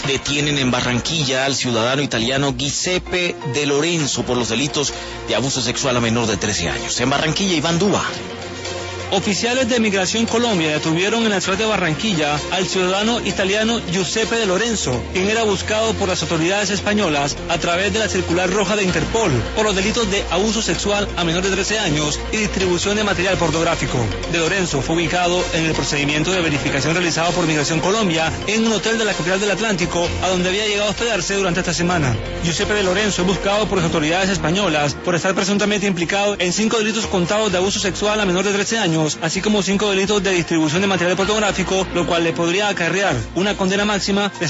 Detienen en Barranquilla al ciudadano italiano Giuseppe De Lorenzo por los delitos de abuso sexual a menor de 13 años. En Barranquilla, Iván Dúa. Oficiales de Migración Colombia detuvieron en la ciudad de Barranquilla al ciudadano italiano Giuseppe De Lorenzo, quien era buscado por las autoridades españolas a través de la circular roja de Interpol por los delitos de abuso sexual a menores de 13 años y distribución de material pornográfico. De Lorenzo fue ubicado en el procedimiento de verificación realizado por Migración Colombia en un hotel de la capital del Atlántico, a donde había llegado a hospedarse durante esta semana. Giuseppe De Lorenzo es buscado por las autoridades españolas por estar presuntamente implicado en 5 delitos contados de abuso sexual a menor de 13 años, así como 5 delitos de distribución de material pornográfico, lo cual le podría acarrear una condena máxima de